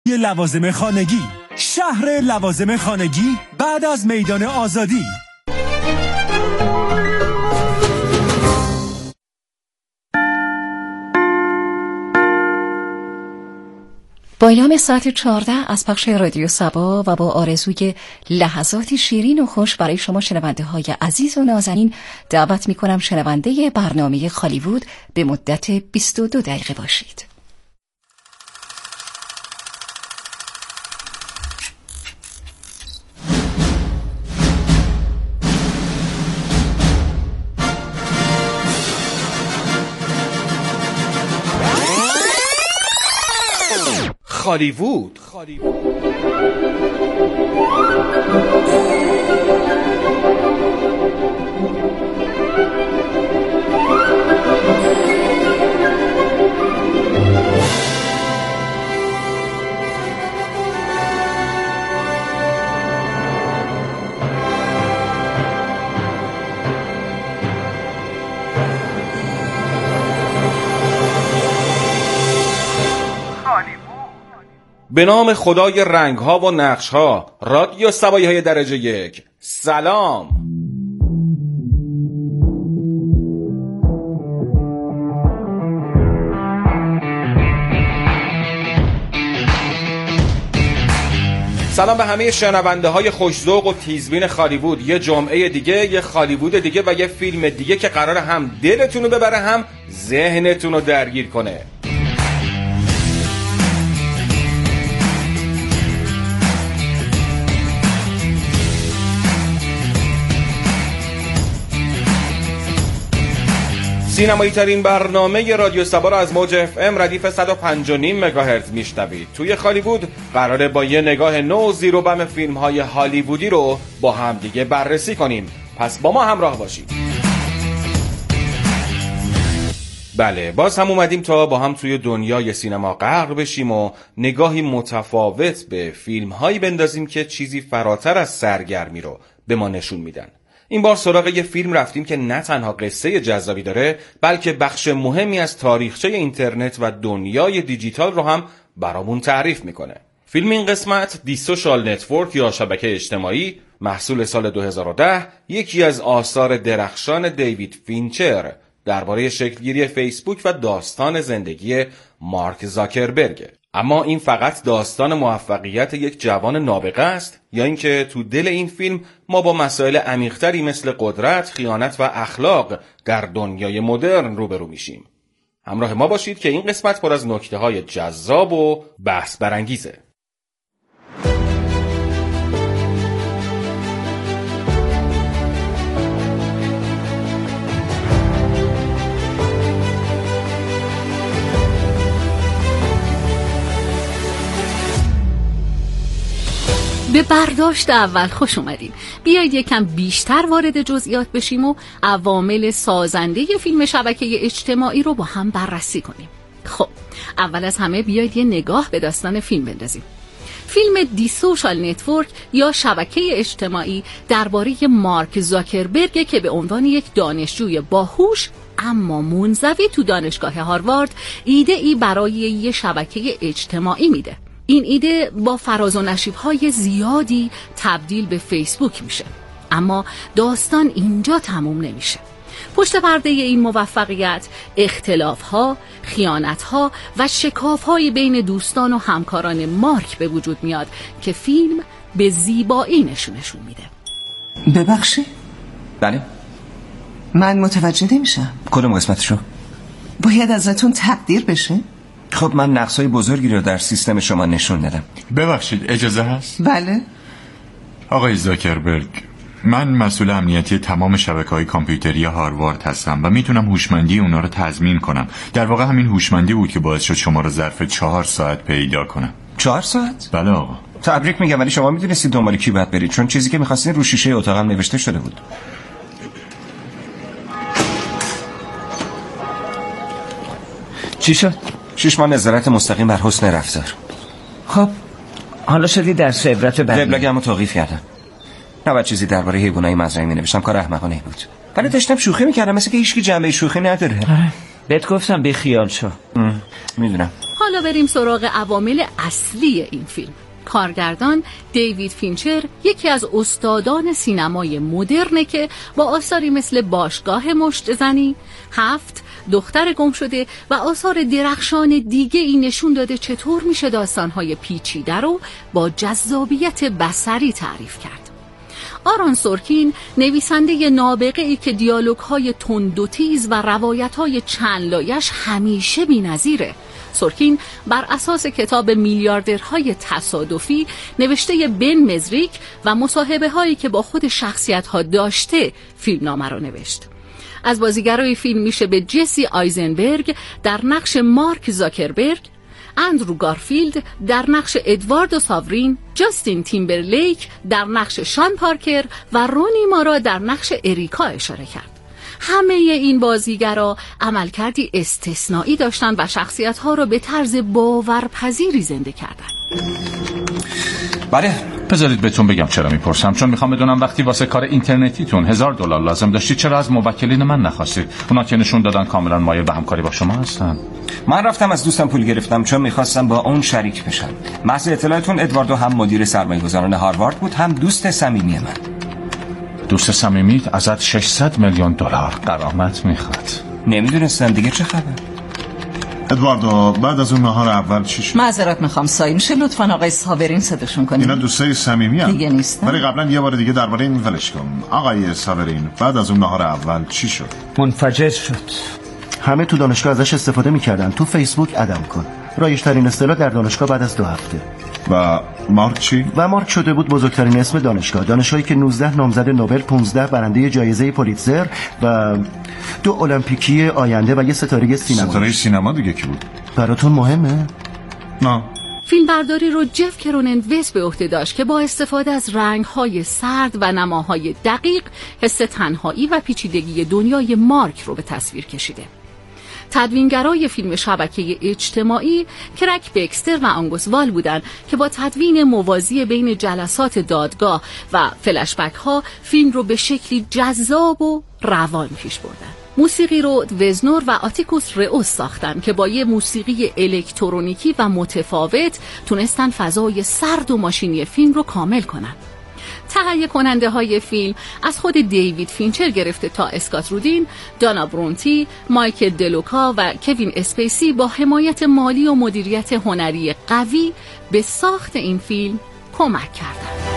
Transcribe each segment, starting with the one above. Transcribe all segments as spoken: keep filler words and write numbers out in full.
لوازم خانگی، شهر لوازم خانگی بعد از میدان آزادی. با اعلام ساعت چهارده از پخش رادیو صبا و با آرزوی لحظاتی شیرین و خوش برای شما شنونده های عزیز و نازنین دعوت می کنم شنونده برنامه هالیوود به مدت بیست و دو دقیقه باشید. هالیوود. به نام خدای رنگ‌ها و نقش‌ها، رادیو صبایی‌های درجه یک. سلام. سلام به همه شنونده های خوش‌ذوق و تیزبین هالیوود. یه جمعه دیگه، یه هالیوود دیگه و یه فیلم دیگه که قراره هم دلتون رو ببره هم ذهنتون رو درگیر کنه. سینمایی ترین برنامه رادیو صبا را از موج اف ام ردیف صد و پنج و نیم مگاهرتز میشنوید. توی هالیوود قراره با یه نگاه نو زیر و بم فیلم های هالیوودی رو با هم دیگه بررسی کنیم. پس با ما همراه باشید. بله، باز هم اومدیم تا با هم توی دنیای سینما غرق بشیم و نگاهی متفاوت به فیلم هایی بندازیم که چیزی فراتر از سرگرمی رو به ما نشون میدن. این بار سراغ یه فیلم رفتیم که نه تنها قصه جذابی داره، بلکه بخش مهمی از تاریخچه اینترنت و دنیای دیجیتال رو هم برامون تعریف میکنه. فیلم این قسمت دی سوشال نتورک یا شبکه اجتماعی، محصول سال دو هزار و ده، یکی از آثار درخشان دیوید فینچر درباره شکلگیری فیسبوک و داستان زندگی مارک زاکربرگ. اما این فقط داستان موفقیت یک جوان نابغه است یا اینکه تو دل این فیلم ما با مسائل عمیق‌تری مثل قدرت، خیانت و اخلاق در دنیای مدرن روبرو میشیم؟ همراه ما باشید که این قسمت پر از نکته‌های جذاب و بحث برانگیزه. به برداشت اول خوش اومدین. بیایید یکم بیشتر وارد جزئیات بشیم و عوامل سازنده فیلم شبکه اجتماعی رو با هم بررسی کنیم. خب، اول از همه بیایید یه نگاه به داستان فیلم بندازیم. فیلم دی سوشال نتورک یا شبکه اجتماعی درباره مارک زاکربرگ که به عنوان یک دانشجوی باهوش اما منزوی تو دانشگاه هاروارد ایده ای برای یه شبکه اجتماعی میده. این ایده با فراز و نشیب‌های زیادی تبدیل به فیسبوک میشه. اما داستان اینجا تموم نمیشه. پشت پرده این موفقیت اختلاف‌ها، خیانت‌ها و شکاف‌های بین دوستان و همکاران مارک به وجود میاد که فیلم به زیبایی نشونشون میده. ببخشی؟ بله؟ من متوجه نمیشم. کدوم قسمتشو؟ باید ازتون تقدیر بشه؟ خب من نقصای بزرگی رو در سیستم شما نشون دادم. ببخشید اجازه هست؟ بله. آقای زاکربرگ، من مسئول امنیتی تمام شبکه‌های کامپیوتری هاروارد هستم و میتونم هوشمندی اونا رو تضمین کنم. در واقع همین هوشمندی بود که باعث شد شما رو ظرف چهار ساعت پیدا کنم. چهار ساعت؟ بله آقا. تبریک میگم، ولی شما میدونستید دنبال کی باید برید، چون چیزی که می‌خواستین رو شیشه اتاقم نوشته شده بود. چی شد؟ شش ماه نظارت مستقیم بر حسن رفتار. خب حالا شدی در عبرت بعدی. وبلاگمو توقیف کردم. نباید چیزی درباره حیوانای مزرعه می‌نوشتم، کار احمقانه بود. ولی داشتم شوخی می‌کردم، مثل که هیچکی جنبه شوخی نداره. بهت گفتم بی خیال شو. میدونم. حالا بریم سراغ عوامل اصلی این فیلم. کارگردان دیوید فینچر یکی از استادان سینمای مدرنه که با آثاری مثل باشگاه مشت زنی، هفت، دختر گم شده و آثار درخشان دیگه ای نشون داده چطور میشه داستانهای پیچیده رو با جذابیت بصری تعریف کرد. آرون سورکین نویسنده نابغه‌ای که دیالوگ‌های تند و تیز و روایت‌های چند لایش همیشه بی‌نظیره. سورکین بر اساس کتاب میلیاردرهای تصادفی نوشته بن مزریک و مصاحبه هایی که با خود شخصیت ها داشته فیلمنامه را نوشت. از بازیگرای فیلم میشه به جسی آیزنبرگ در نقش مارک زاکربرگ، اندرو گارفیلد در نقش ادوارد ساورین، جاستین تیمبرلیک در نقش شان پارکر و رونی مارا در نقش اریکا اشاره کرد. همه این بازیگرا عملکردی استثنایی داشتند و شخصیت‌ها را به طرز باورپذیری زنده کردند. بله، بذارید بهتون بگم چرا میپرسم، چون میخوام بدونم وقتی واسه کار اینترنتیتون هزار دلار لازم داشتید چرا از موکلین من نخواستید؟ اونا که نشون دادن کاملا مایل به همکاری با شما هستن. من رفتم از دوستم پول گرفتم چون میخواستم با اون شریک بشم. محض اطلاعتون ادواردو هم مدیر سرمایه‌گذاران هاروارد بود، هم دوست صمیمی من. دوست صمیمیت ازت ششصد میلیون دلار غرامت میخواد. نمیدونستم دیگه چه خبر. ادواردو بعد از اون نهار اول چی شد؟ معذرت میخوام سایه، میشه لطفاً آقای ساورین صداشون کنیم؟ اینا دوستای صمیمی ام دیگه نیستن. ولی قبلا یه بار دیگه درباره این ولش کن. آقای ساورین بعد از اون نهار اول چی شد؟ منفجر شد. همه تو دانشگاه ازش استفاده میکردن. تو فیسبوک ادم کن. رایج‌ترین اصطلاح در دانشگاه بعد از دو هفته. و مارک چی؟ و مارک شده بود بزرگترین اسم دانشگاه. دانشگاهی که نوزده نامزد نوبل، پانزده برنده جایزه پولیتزر و دو المپیکی آینده و یه ستاره سینما. ستاره سینما دیگه کی بود؟ براتون مهمه؟ نه. فیلمبرداری رو جف کرونن وست به عهده داشت که با استفاده از رنگ‌های سرد و نماهای دقیق حس تنهایی و پیچیدگی دنیای مارک رو به تصویر کشیده. تدوینگرای فیلم شبکه اجتماعی کرک بکستر و آنگوس وال بودند که با تدوین موازی بین جلسات دادگاه و فلشبک ها فیلم رو به شکلی جذاب و روان پیش بردن. موسیقی رو وزنور و آتیکوس رئوس ساختن که با یه موسیقی الکترونیکی و متفاوت تونستن فضای سرد و ماشینی فیلم رو کامل کنن. تهیه کننده های فیلم از خود دیوید فینچر گرفته تا اسکات رودین، دانا برونتی، مایکل دلوکا و کوین اسپیسی با حمایت مالی و مدیریت هنری قوی به ساخت این فیلم کمک کردند.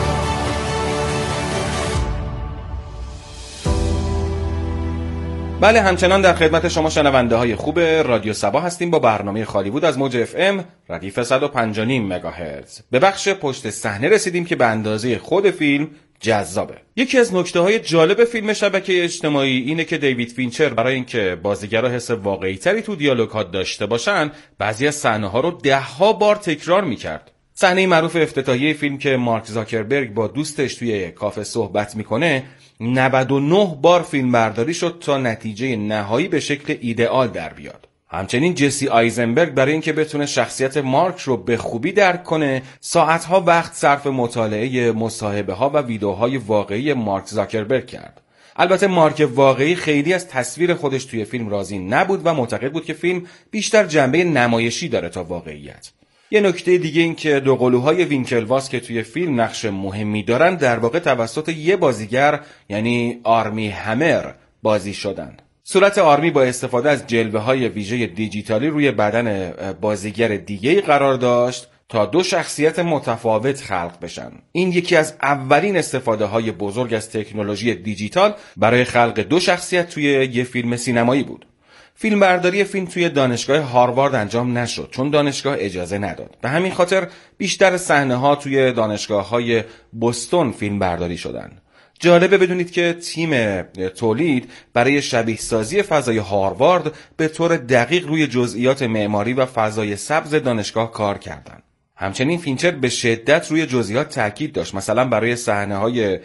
بله، همچنان در خدمت شما شنونده های خوب رادیو سبا هستیم با برنامه خالیوود از موج اف ام ردیف صد و پنج و نیم مگاهرتز. به بخش پشت صحنه رسیدیم که به اندازه خود فیلم جذابه. یکی از نکته‌های جالب فیلم شبکه اجتماعی اینه که دیوید فینچر برای اینکه بازیگرا حس واقعی‌تری تو دیالوگ‌ها داشته باشن، بعضی از صحنه‌ها رو ده‌ها بار تکرار می‌کرد. صحنه معروف افتتاحیه فیلم که مارک زاکربرگ با دوستش توی کافه صحبت میکنه نود و نه بار فیلم برداری شد تا نتیجه نهایی به شکل ایدئال در بیاد. همچنین جسی آیزنبرگ برای اینکه بتونه شخصیت مارک رو به خوبی درک کنه ساعتها وقت صرف مطالعه مصاحبه‌ها و ویدیوهای واقعی مارک زاکربرگ کرد. البته مارک واقعی خیلی از تصویر خودش توی فیلم راضی نبود و معتقد بود که فیلم بیشتر جنبه نمایشی داره تا واقعیت. یه نکته دیگه این که دو قلوهای وینکلواس که توی فیلم نقش مهمی دارن در واقع توسط یه بازیگر یعنی آرمی همر بازی شدن. صورت آرمی با استفاده از جلوه‌های ویژه دیجیتالی روی بدن بازیگر دیگه‌ای قرار داشت تا دو شخصیت متفاوت خلق بشن. این یکی از اولین استفاده‌های بزرگ از تکنولوژی دیجیتال برای خلق دو شخصیت توی یه فیلم سینمایی بود. فیلم برداری فیلم توی دانشگاه هاروارد انجام نشد چون دانشگاه اجازه نداد. به همین خاطر بیشتر صحنه‌ها توی دانشگاه‌های بوستون فیلم برداری شدن. جالبه بدونید که تیم تولید برای شبیه سازی فضای هاروارد به طور دقیق روی جزئیات معماری و فضای سبز دانشگاه کار کردند. همچنین فینچر به شدت روی جزئیات تاکید داشت. مثلا برای صحنه‌های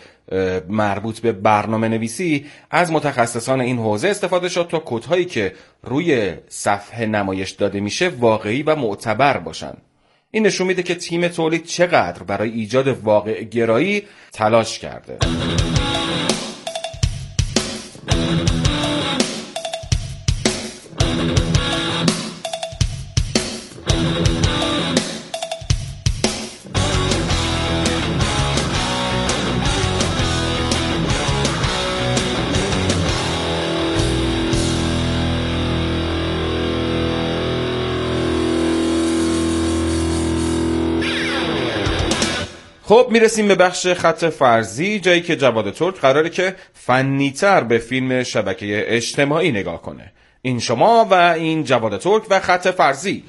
مربوط به برنامه نویسی از متخصصان این حوزه استفاده شد تا کدهایی که روی صفحه نمایش داده میشه واقعی و معتبر باشن. این نشون میده که تیم تولید چقدر برای ایجاد واقع گرایی تلاش کرده. خب میرسیم به بخش خط فرضی، جایی که جواد ترک قراره که فنی‌تر به فیلم شبکه اجتماعی نگاه کنه. این شما و این جواد ترک و خط فرضی.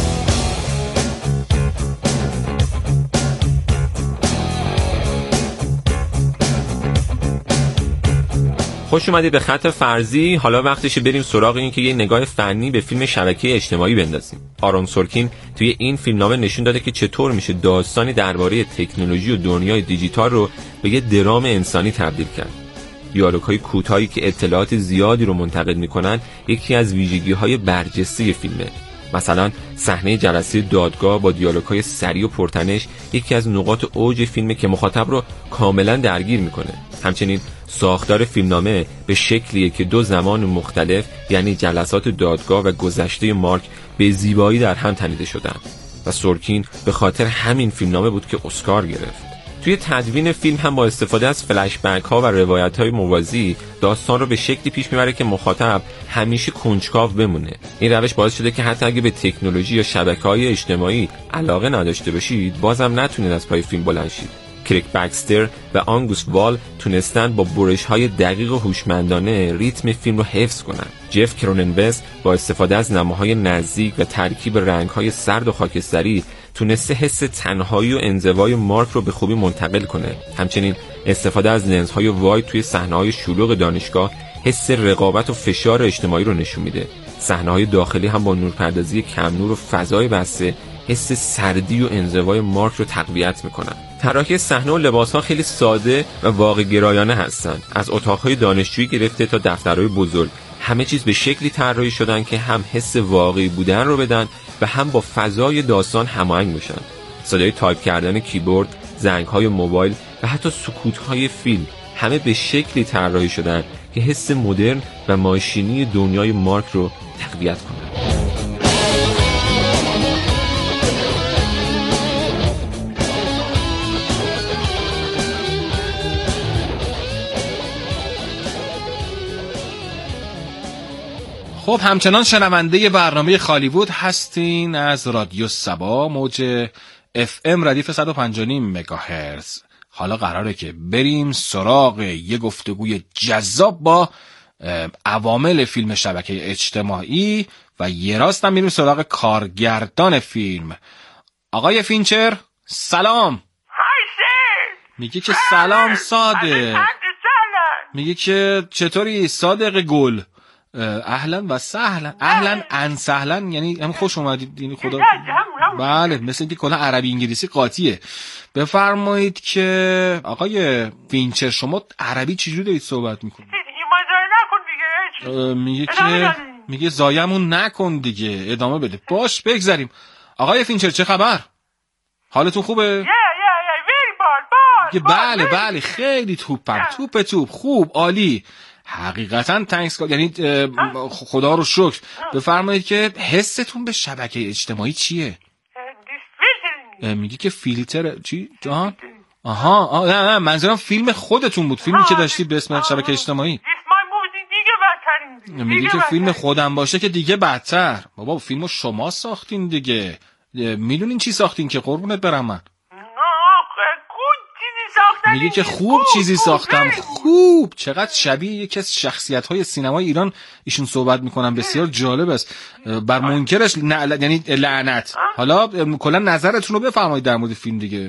خوش اومدید به خط فرضی. حالا وقتشه بریم سراغ این که یه نگاه فنی به فیلم شبکه اجتماعی بندازیم. آرون سورکین توی این فیلمنامه نشون داده که چطور میشه داستانی درباره تکنولوژی و دنیای دیجیتال رو به یه درام انسانی تبدیل کرد. دیالوگ‌های کوتاهی که اطلاعات زیادی رو منتقل میکنن یکی از ویژگی‌های برجسته فیلمه. مثلا صحنه جلسه دادگاه با دیالوگ‌های سریع و پرتنش یکی از نقاط اوج فیلمه که مخاطب رو کاملا درگیر میکنه. همچنین ساختار فیلمنامه به شکلیه که دو زمان مختلف، یعنی جلسات دادگاه و گذشته مارک، به زیبایی در هم تنیده شدن و سورکین به خاطر همین فیلمنامه بود که اسکار گرفت. توی تدوین فیلم هم با استفاده از فلش بک ها و روایت های موازی داستان رو به شکلی پیش میبره که مخاطب همیشه کنجکاو بمونه. این روش باعث شده که حتی اگه به تکنولوژی یا شبکه‌های اجتماعی علاقه نداشته باشید، بازم نتونید از پای فیلم بلند شید. کریک بکستر و آنگوس وال تونستن با برش‌های دقیق و هوشمندانه ریتم فیلم رو حفظ کنن. جف کروننبس با استفاده از نماهای نزدیک و ترکیب رنگ‌های سرد و خاکستری تونسته حس تنهایی و انزوای مارک رو به خوبی منتقل کنه. همچنین استفاده از لنزهای واید توی صحنه‌های شلوغ دانشگاه حس رقابت و فشار اجتماعی رو نشون میده. صحنه‌های داخلی هم با نورپردازی کم نور و فضای بسته حس سردی و انزوای مارک رو تقویت میکنن. طراحی صحنه و لباس‌ها خیلی ساده و واقع گرایانه هستن. از اتاق‌های دانشجویی گرفته تا دفترهای بزرگ، همه چیز به شکلی طراحی شدن که هم حس واقعی بودن رو بدن و هم با فضای داستان هماهنگ باشن. صدای تایپ کردن کیبورد، زنگ‌های موبایل و حتی سکوت‌های فیلم همه به شکلی طراحی شدن که حس مدرن و ماشینی دنیای مارک رو تقویت کنن. خب همچنان شنونده برنامه خالیوود هستین از رادیو سبا، موج اف ام ردیف صد و پنج و نیم مگاهرتز. حالا قراره که بریم سراغ یه گفتگوی جذاب با عوامل فیلم شبکه اجتماعی و یه راست هم میریم سراغ کارگردان فیلم. آقای فینچر سلام. میگه که سلام صادق. میگه که چطوری صادق گل؟ اهلا و سهلا. اهلا ان سهلا یعنی هم خوش اومدید. یعنی خدا بله، مثل اینکه کلا عربی انگلیسی قاطیه. بفرمایید که آقای فینچر شما عربی چجوری دارید صحبت میکنید؟ میگه که میگه زایمون نکن دیگه، ادامه بده. باش بگذاریم. آقای فینچر چه خبر؟ حالتون خوبه؟ بله بله خیلی توپم، توپ توپ خوب عالی. حقیقتا تانکس، یعنی خدا رو شکر. بفرمایید که حستون به شبکه اجتماعی چیه؟ میگی که فیلتر چی؟ جان؟ آها آه نه نه منظورم فیلم خودتون بود، فیلمی که داشتید به اسم شبکه اجتماعی. میگی که فیلم خودم باشه که دیگه بدتر. بابا فیلمو شما ساختین دیگه، میدونین چی ساختین که قربونت برم من. میگه که خوب چیزی ساختم. خوب چقدر شبیه یکی از شخصیت‌های سینمای ایران ایشون صحبت میکنن، بسیار جالب است. بر منکرش ن... یعنی لعنت. حالا کلا نظرتون رو بفرمایید در مورد فیلم دیگه.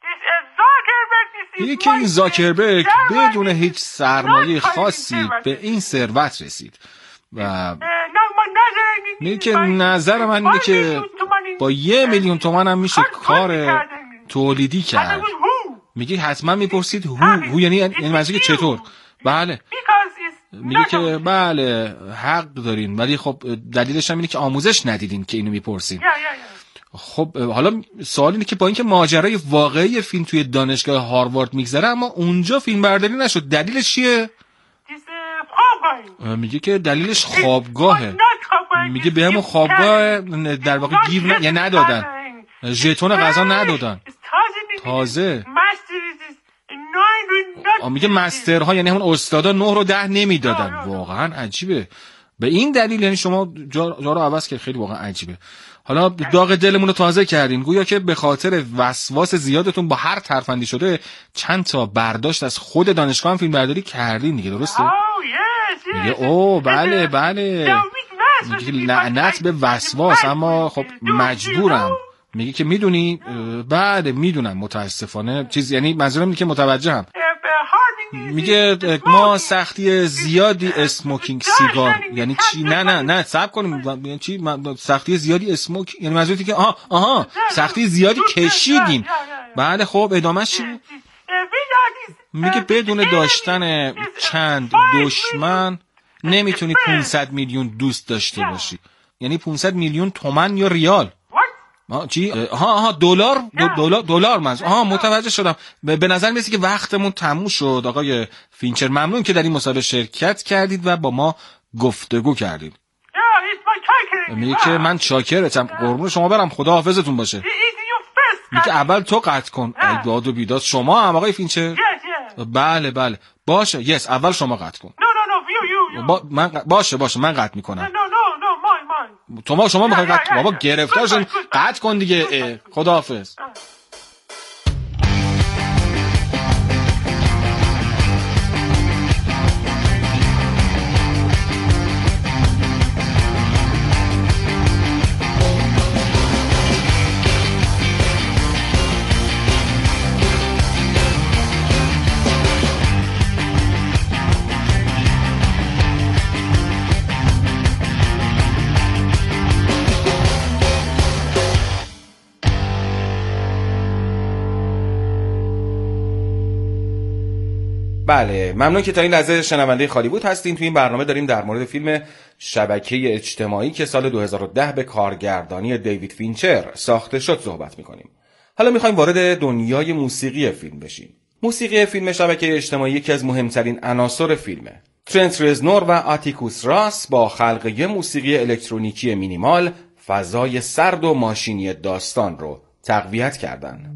میگه که این زاکربرگ بدون هیچ سرمایه خاصی به این ثروت رسید و میگه که نظر من اینه که با یه میلیون تومان هم میشه کار تولیدی کرد. میگه حتما میپرسید هو هو یعنی یعنی منظور که چطور؟ بله میگه که بله حق دارین، ولی خب دلیلش هم اینه که آموزش ندیدین که اینو میپرسین. خب حالا سوال اینه که با اینکه ماجرای واقعی فیلم توی دانشگاه هاروارد میگذره اما اونجا فیلم برداری نشد، دلیلش چیه؟ میگه که دلیلش خوابگاهه. میگه به همون خوابگاه در واقع گیر ن... یعنی ندادن، ژتون غذا ندادن. تازه میگه مسترها یعنی همون استادا نه رو ده نمیدادن. واقعا عجیبه. به این دلیل یعنی شما جا, جا رو عوض کرد. خیلی واقعا عجیبه. حالا داغ دلمون رو تازه کردین. گویا که به خاطر وسواس زیادتون با هر ترفندی شده چند تا برداشت از خود دانشگاه هم فیلم برداری کردین دیگه، درسته؟ میگه او بله بله، میگه لعنت به وسواس، اما خب مجبورم. میگه که میدونی؟ بله میدونم متاسفانه، چیز یعنی منظورم اینه که متوجهم. میگه ما سختی زیادی اسموکینگ سیگار، یعنی چی؟ نه نه نه صبر کنیم، یعنی چی سختی زیادی اسموک؟ یعنی منظورتی که آها آها سختی زیادی کشیدیم. بله خب ادامهش چی؟ میگه بدون داشتن چند دشمن نمیتونی پانصد میلیون دوست داشته باشی. یعنی پانصد میلیون تومن یا ریال. ها چی؟ ها ها دلار دلار دلار منظور. ها متوجه شدم. به نظر میاد که وقتمون تموم شد. آقای فینچر ممنون که در این مسابقه شرکت کردید و با ما گفتگو کردید. میگه که من شاکرتم، قربون شما برم، خدا حافظتون باشه. میگه اول تو قطع کن. ای داد و بیداد، شما هم آقای فینچر؟ بله بله باشه، یس اول شما قطع کن. با من ق... باشه باشه من قطع میکنم. تو ما شما میخوای قطع؟ بابا گرفتار شدن، قطع کن دیگه. خداحافظ. بله ممنون که تا این لحظه شنونده خالیوود هستین. توی این برنامه داریم در مورد فیلم شبکه اجتماعی که سال دو هزار و ده به کارگردانی دیوید فینچر ساخته شد صحبت میکنیم. حالا میخوایم وارد دنیای موسیقی فیلم بشیم. موسیقی فیلم شبکه اجتماعی یکی از مهمترین عناصر فیلمه. ترنت رزنور و آتیکوس راس با خلقه موسیقی الکترونیکی مینیمال فضای سرد و ماشینی داستان رو تقویت کردن.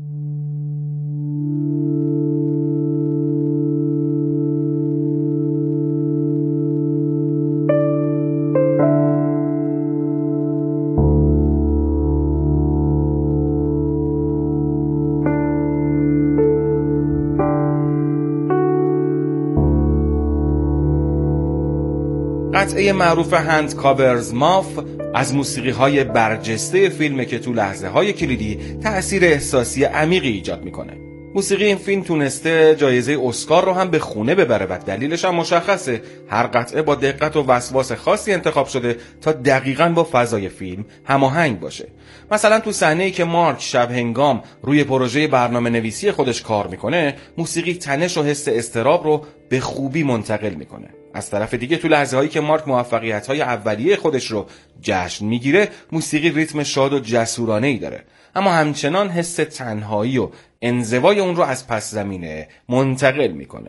قطعه معروف هند کاورز ماف از موسیقی های برجسته فیلمه که تو لحظه های کلیدی تأثیر احساسی عمیقی ایجاد میکنه. موسیقی این فیلم تونسته جایزه اسکار رو هم به خونه ببره و دلیلش هم مشخصه. هر قطعه با دقت و وسواس خاصی انتخاب شده تا دقیقاً با فضای فیلم هماهنگ باشه. مثلا تو صحنه‌ای که مارک شب هنگام روی پروژه برنامه نویسی خودش کار میکنه، موسیقی تنش و حس اضطراب رو به خوبی منتقل میکنه. از طرف دیگه تو لحظه هایی که مارک موفقیت‌های اولیه خودش رو جشن میگیره، موسیقی ریتم شاد و جسورانه‌ای داره، اما همچنان حس تنهایی و انزوای اون رو از پس زمینه منتقل میکنه.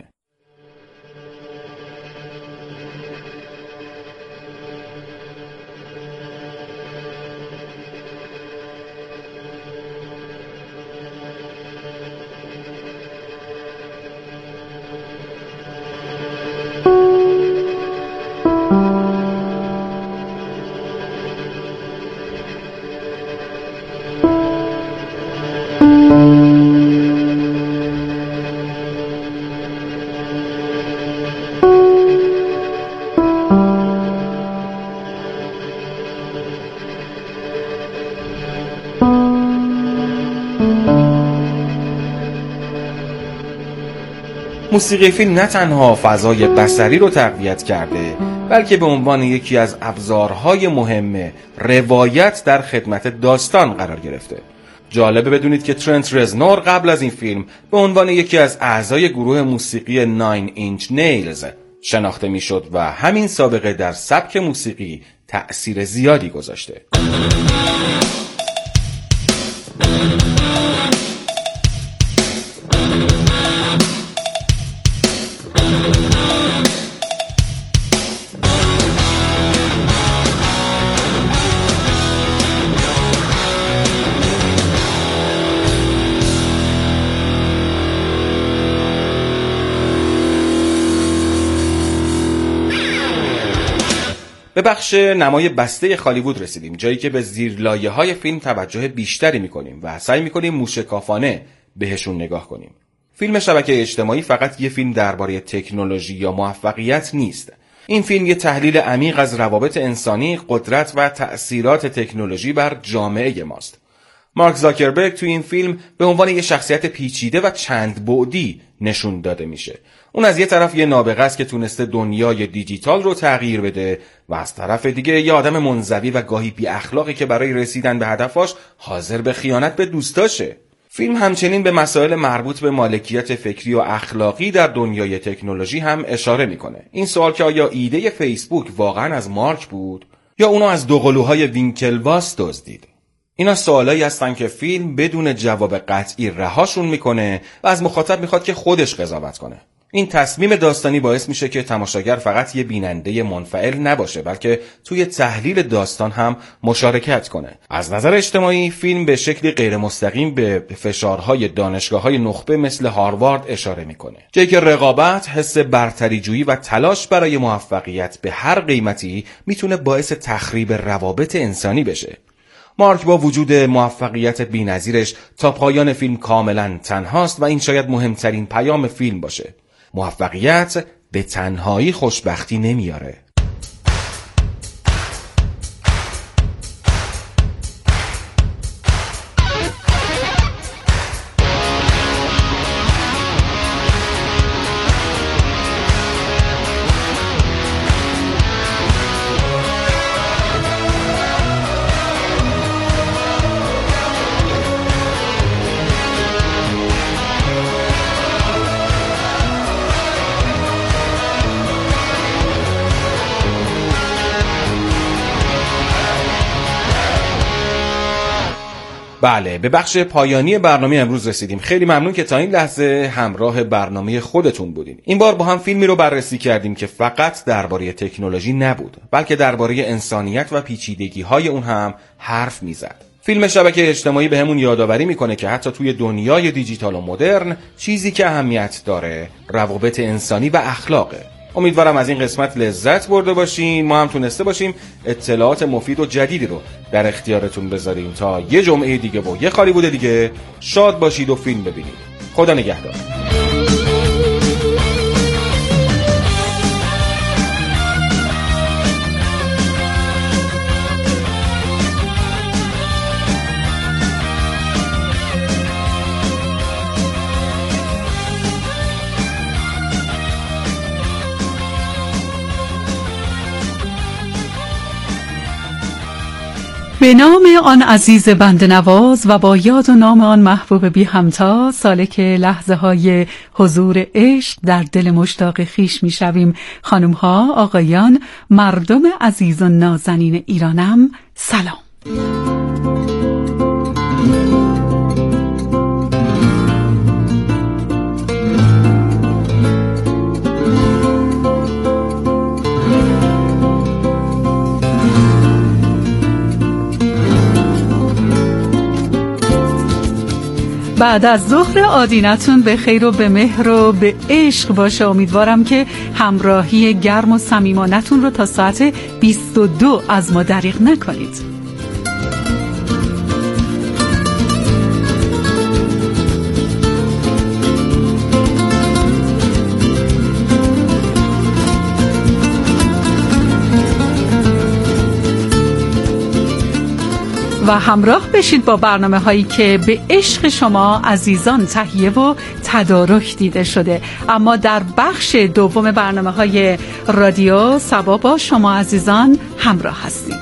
موسیقی فیلم نه تنها فضای بصری رو تقویت کرده، بلکه به عنوان یکی از ابزارهای مهم روایت در خدمت داستان قرار گرفته. جالبه بدونید که ترنت رزنور قبل از این فیلم به عنوان یکی از اعضای گروه موسیقی ناین اینچ نیلز شناخته میشد و همین سابقه در سبک موسیقی تأثیر زیادی گذاشته. به بخش نمای بسته هالیوود رسیدیم، جایی که به زیرلایه‌های فیلم توجه بیشتری می‌کنیم و سعی می‌کنیم موشکافانه بهشون نگاه کنیم. فیلم شبکه اجتماعی فقط یه فیلم درباره تکنولوژی یا موفقیت نیست. این فیلم یه تحلیل عمیق از روابط انسانی، قدرت و تأثیرات تکنولوژی بر جامعه ماست. مارک زاکربرگ توی این فیلم به عنوان یه شخصیت پیچیده و چند بعدی نشون داده میشه. اون از یه طرف یه نابغه است که تونسته دنیای دیجیتال رو تغییر بده و از طرف دیگه یه آدم منزوی و گاهی بی اخلاقی که برای رسیدن به هدفاش حاضر به خیانت به دوستاشه. فیلم همچنین به مسائل مربوط به مالکیت فکری و اخلاقی در دنیای تکنولوژی هم اشاره میکنه. این سوال که آیا ایده فیسبوک واقعا از مارک بود یا اونو از دوقلوهای وینکلواس دزدید؟ اینا سوالایی هستن که فیلم بدون جواب قطعی رهاشون میکنه و از مخاطب میخواد که خودش قضاوت کنه. این تصمیم داستانی باعث میشه که تماشاگر فقط یه بیننده منفعل نباشه، بلکه توی تحلیل داستان هم مشارکت کنه. از نظر اجتماعی فیلم به شکلی غیر مستقیم به فشارهای دانشگاه‌های نخبه مثل هاروارد اشاره میکنه، جایی که رقابت، حس برتری‌جویی و تلاش برای موفقیت به هر قیمتی میتونه باعث تخریب روابط انسانی بشه. مارک با وجود موفقیت بی‌نظیرش تا پایان فیلم کاملا تنهاست و این شاید مهمترین پیام فیلم باشه. موفقیت به تنهایی خوشبختی نمیاره. بله، به بخش پایانی برنامه امروز رسیدیم. خیلی ممنون که تا این لحظه همراه برنامه خودتون بودین. این بار با هم فیلمی رو بررسی کردیم که فقط درباره تکنولوژی نبود، بلکه درباره انسانیت و پیچیدگی‌های اون هم حرف میزد. فیلم شبکه اجتماعی بهمون یادآوری میکنه که حتی توی دنیای دیجیتال و مدرن چیزی که اهمیت داره روابط انسانی و اخلاقه. امیدوارم از این قسمت لذت برده باشین. ما هم تونسته باشیم اطلاعات مفید و جدیدی رو در اختیارتون بذاریم. تا یه جمعه دیگه و یه هالیوود دیگه شاد باشید و فیلم ببینید. خدا نگهدار. به نام آن عزیز بنده نواز و با یاد و نام آن محبوب بی همتا، سالک لحظه های حضور عشق در دل مشتاق خیش می شویم. خانم ها، آقایان، مردم عزیز و نازنین ایرانم، سلام. بعد از ظهر آدینتون به خیر و به مهر و به عشق باشه. امیدوارم که همراهی گرم و صمیمانتون رو تا ساعت بیست و دو از ما دریغ نکنید. و همراه بشید با برنامه هایی که به عشق شما عزیزان تهیه و تدارک دیده شده. اما در بخش دوم برنامه های رادیو صبا با شما عزیزان همراه هستیم.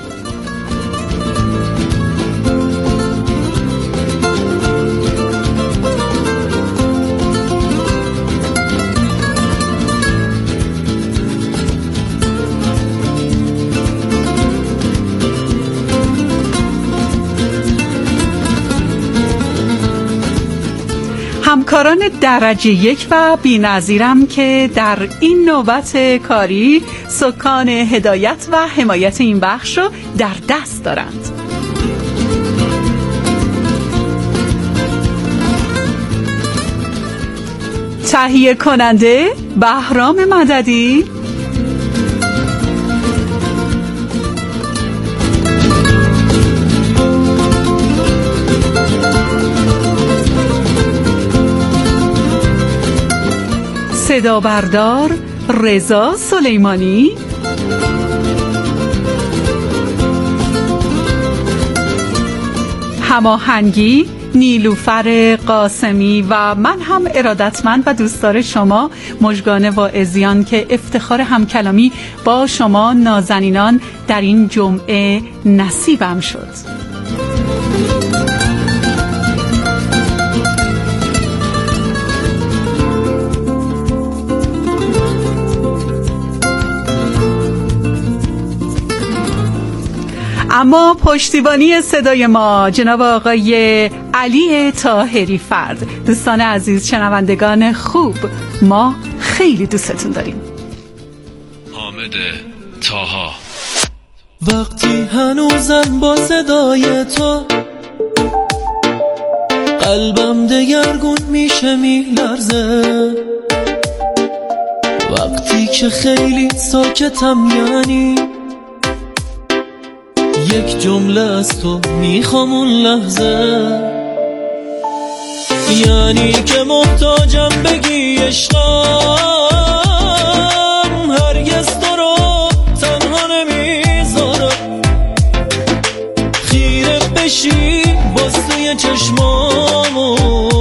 همکاران درجه یک و بی‌نظیرم که در این نوبت کاری سکان هدایت و حمایت این بخش رو در دست دارند. تهیه کننده بهرام مددی، صدا بردار رضا سلیمانی، هماهنگی نیلوفر قاسمی و من هم ارادتمند و دوستدار شما مژگان واعظیان که افتخار همکلامی با شما نازنینان در این جمعه نصیبم شد. اما پشتیبانی صدای ما جناب آقای علی طاهری فرد. دوستان عزیز، شنوندگان خوب، ما خیلی دوستتون داریم. حامد طاها. وقتی هنوزم با صدای تو قلبم دگرگون میشه میلرزه، وقتی که خیلی ساکتم یعنی یک جمله از تو میخوام اون لحظه، یعنی که محتاجم بگی عشقم، هرگز تو رو تنها نمیذارم، خیره بشی باز توی چشمامو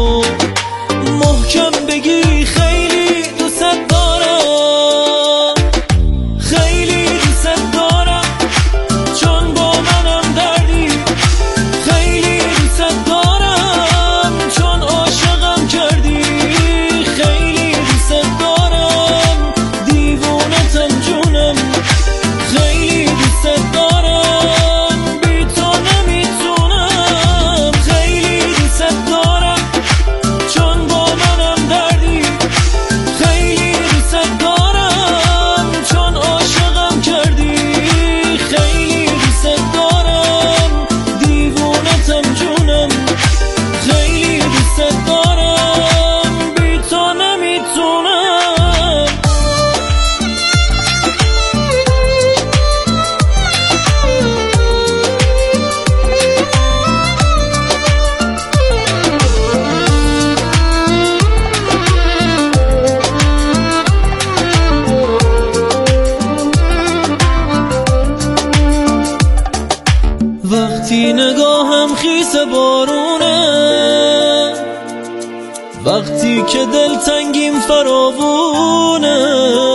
محکم بگی خیلی دوست دارم، خیلی دوست دارم، چون با منم دردی، خیلی دوست دارم، چون عاشقم کردی، خیلی دوست دارم، دیوونتم جونم، خیلی دوست دارم، بی تو نمیتونم، خیلی دوست دارم، چون با منم دردی، خیلی دوست دارم، چون عاشقم کردی، خیلی دوست دارم، دیوونتم جونم، خیلی دوست دارم، بی تو نمیتونم. وقتی نگاهم خیس بارونه، وقتی که دلتنگیم فراوونه،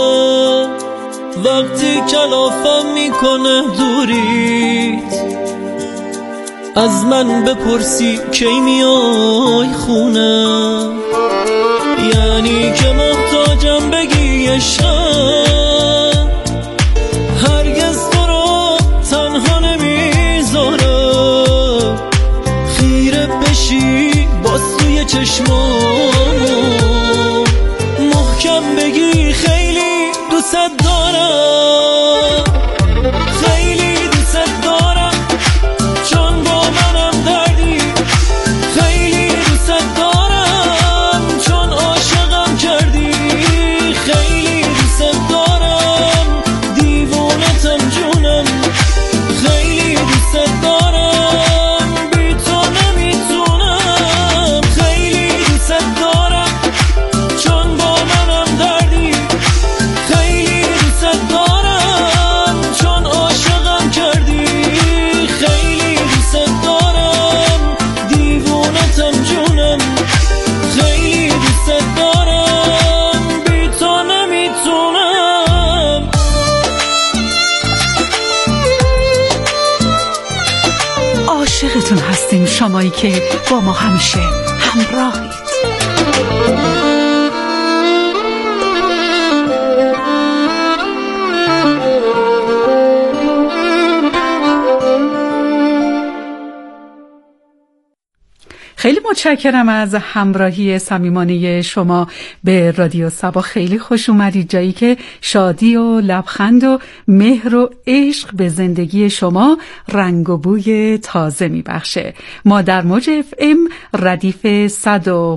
وقتی کلافم میکنه دوریت، از من بپرسی کی میای خونه، یعنی که محتاجم بگی عشقم، هرگز تو رو تنها نمیذارم، خیره بشی باز توی چشمامو محکم بگی خیلی دوست دارم، خیلی دوست دارم، چون با منم دردی، خیلی دوست دارم، چون عاشقم کردی، خیلی دوست دارم، دیوونتم جونم، خیلی دوست دارم، بی تو نمیتونم، خیلی دوست دارم، چون با منم دردی، خیلی دوست دارم، چون عاشقم کردی، خیلی دوست دارم، دیوونتم جونم، خیلی دوست دارم، بی تو نمیتونم. عاشقتون هستیم، شمایی که با ما همیشه همراهید. خیلی متشکرم از همراهی صمیمانه شما به رادیو صبا. خیلی خوش اومدید، جایی که شادی و لبخند و مهر و عشق به زندگی شما رنگ و بوی تازه میبخشه. ما در موج اف ام ردیف صد و